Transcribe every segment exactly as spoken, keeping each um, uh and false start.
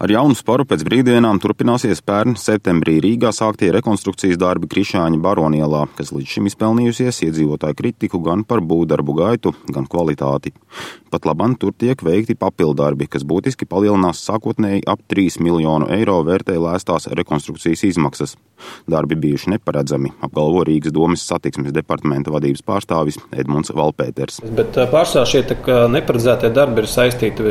Ar jaunu sparu pēc brīvdienām turpināsies pērn septembrī Rīgā sāktie rekonstrukcijas darbi Krišāņa Baronielā, kas līdz šim izpelnījusies iedzīvotāju kritiku gan par būvdarbu gaitu, gan kvalitāti. Pat labam tur tiek veikti papildarbi, kas būtiski palielinās sākotnēji ap trīs miljonu eiro vērtē lēstās rekonstrukcijas izmaksas. Darbi bijuši neparedzami, apgalvo Rīgas domes satiksmes departamenta vadības pārstāvis Edmunds Valpēters. Bet pārsvarā šie neparedzētie darbi ir saistīti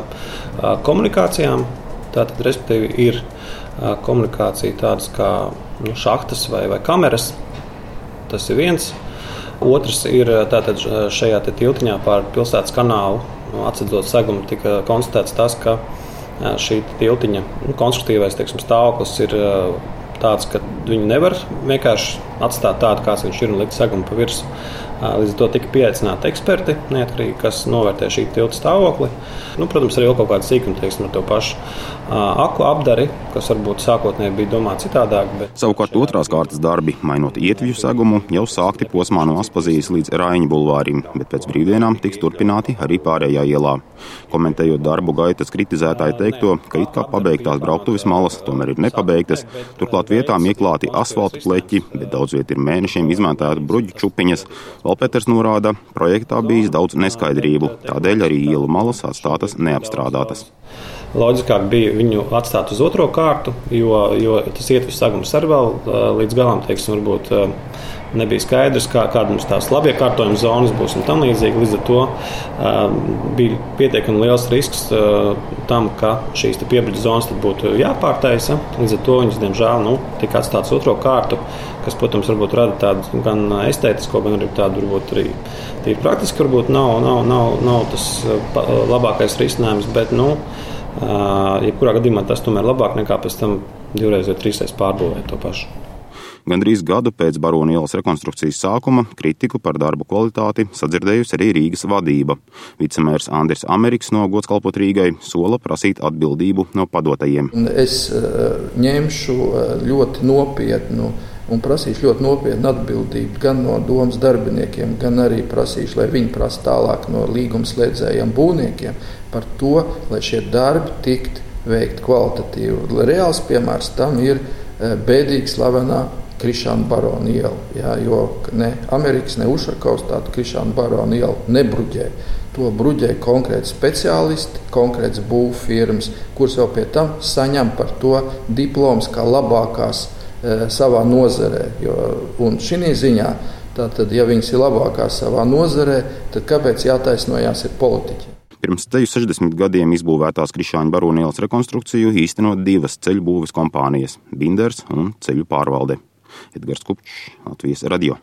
ar komunikācijām. Tātad, respektīvi, ir komunikācija tādas kā nu, šahtas vai, vai kameras. Tas ir viens. Otrs ir tātad šajā te tiltiņā pār pilsētas kanālu, atsedzot segumu, tika konstatēts tas, ka šī tiltiņa nu, konstruktīvais teiksim, stāvoklis ir tāds, ka viņu nevar vienkārši atstāt tādu, kāds viņš ir un likt segumu pa virsu. Līdz ar to tika pieaicināti eksperti, neatkarīgi, kas novērtē šī tilta stāvokli. Nu, protams, arī vēl kaut kāda sīkuma, teiksim, ar to pašu aku apdari, kas varbūt sākotnēji bija domāti citādāk. Bet... Savukārt otrās kārtas darbi, mainot ietvju segumu, jau sākti posmā no Aspazijas līdz Raiņu bulvārim, bet pēc brīvdienām tiks turpināti arī pārējā ielā. Komentējot darbu gaitas kritizētāji teikto, ka it kā pabeigtās brauktuves malas tomēr ir nepabeigtas, turklāt vietām ieklāti asfalta pleķi, bet daudz viet ir mēnešiem izmētāta bruģu čupiņas. Valpēters norāda, projektā bijis daudz neskaidrību, tādēļ arī ielu malas atstātas neapstrādātas. Loģiskāk bija viņu atstāt uz otro kārtu, jo, jo tas ietvis sagums arī vēl līdz galam, teiksim, varbūt nebija skaidrs, kā, kāda mums tās labiekārtojuma zonas būs un tam līdzīgi. Līdz ar to uh, bija pietiekami liels risks uh, tam, ka šīs piebridu zonas būtu jāpārtaisa. Līdz ar to viņas, diemžēl, nu, tika atstātas otro kārtu, kas, protams, varbūt rada tādu gan estētisko, gan arī tādu, varbūt arī tīri praktiski, varbūt nav, nav, nav, nav tas labākais risinājums, bet, nu, uh, jebkurā gadījumā tas tomēr labāk nekā pēc tam divreiz vai trīsreiz pārbūvēt to pašu. Gandrīz gadu pēc Baronielas rekonstrukcijas sākuma kritiku par darbu kvalitāti sadzirdējusi arī Rīgas vadība. Vicemērs Andris Ameriks no Gods kalpot Rīgai sola prasīt atbildību no padotajiem. Es ņemšu ļoti nopietnu un prasīšu ļoti nopietnu atbildību gan no domas darbiniekiem, gan arī prasīšu, lai viņi prasa tālāk no līgumslēdzējiem būvniekiem par to, lai šie darbi tiktu veikti kvalitatīvi. Reāls piemērs tam ir bēdīgi slavenā Krišāņa Baroniela, jā, jo ne Amerikas, ne Ušakovs tādu Krišāņa Baronielu nebruģē. To bruģē konkrēti speciālisti, konkrēts būvfirmas, kuras vēl pie tam saņem par to diplomas kā labākās e, savā nozarē. Jo, un šī ziņā, tātad, ja viņas ir labākās savā nozarē, tad kāpēc jātaisnojās ir politiķi? Pirms teju sešdesmit gadiem izbūvētās Krišāņa Baronielas rekonstrukciju īstenot divas ceļu būves kompānijas – Binders un Ceļu pārvalde. Edgars Kupčs, Latvijas radio.